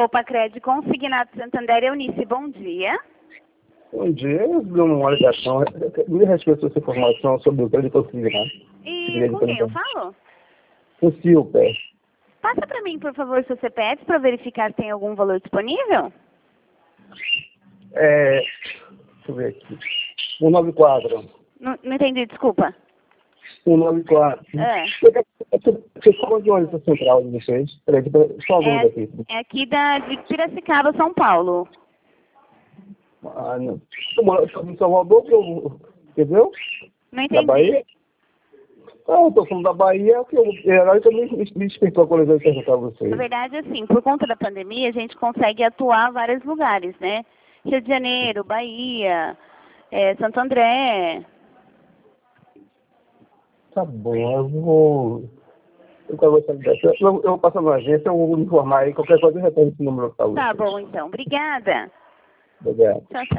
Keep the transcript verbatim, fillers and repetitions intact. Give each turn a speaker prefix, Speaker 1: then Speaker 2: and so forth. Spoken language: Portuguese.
Speaker 1: Copacred Consignado Santander, Eunice, bom dia.
Speaker 2: Bom dia, eu vi uma ligação. Me respeito essa informação sobre o crédito consignado.
Speaker 1: E com quem eu falo?
Speaker 2: O Silper.
Speaker 1: Passa para mim, por favor, seu C P F para verificar se tem algum valor disponível.
Speaker 2: É, deixa eu ver aqui. cento e noventa e quatro.
Speaker 1: Não, não entendi, desculpa.
Speaker 2: cento e noventa e quatro.
Speaker 1: É.
Speaker 2: Você fala de onde essa central de vocês? Peraí, só uma
Speaker 1: É,
Speaker 2: aqui.
Speaker 1: é aqui da, de Piracicaba, São Paulo.
Speaker 2: Ah, não. Eu moro em Salvador, que eu, entendeu?
Speaker 1: Não
Speaker 2: Da
Speaker 1: entendi.
Speaker 2: Bahia. Ah, eu tô falando da Bahia, que eu, eu também me, me despertou a coisa de perguntar a vocês.
Speaker 1: Na verdade, assim, por conta da pandemia, a gente consegue atuar em vários lugares, né? Rio de Janeiro, Bahia, é, Santo André.
Speaker 2: Tá bom, eu vou... Eu, vou, eu, eu passo na agência, eu vou me informar aí, qualquer coisa eu retorno esse número para você.
Speaker 1: Tá bom, então. Obrigada.
Speaker 2: Obrigado.
Speaker 1: Tchau, tchau.